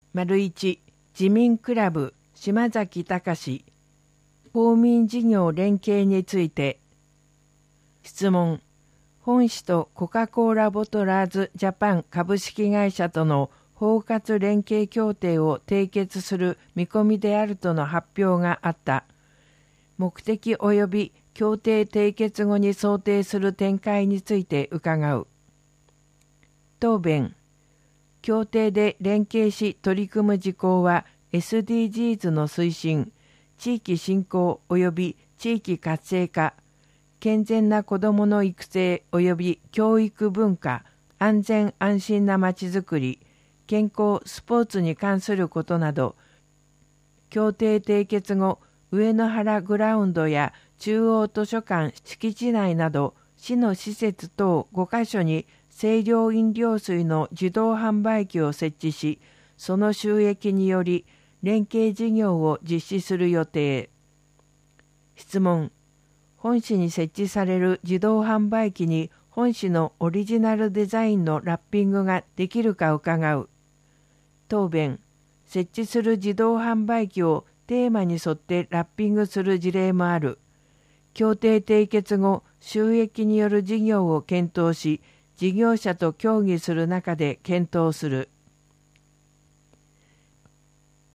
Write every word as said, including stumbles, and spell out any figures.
いち自民クラブ島崎隆公民事業連携について。質問。本市とコカ・コーラボトラーズジャパン株式会社との包括連携協定を締結する見込みであるとの発表があった。目的及び協定締結後に想定する展開について伺う。答弁。協定で連携し取り組む事項は エスディージーズ の推進、地域振興及び地域活性化、健全な子どもの育成及び教育文化、安全安心なまちづくり、健康スポーツに関することなど、協定締結後、上野原グラウンドや中央図書館敷地内など市の施設等ごカ所に清涼飲料水の自動販売機を設置し、その収益により連携事業を実施する予定。質問。本市に設置される自動販売機に本市のオリジナルデザインのラッピングができるか伺う。答弁。設置する自動販売機をテーマに沿ってラッピングする事例もある。協定締結後、収益による事業を検討し、事業者と協議する中で検討する。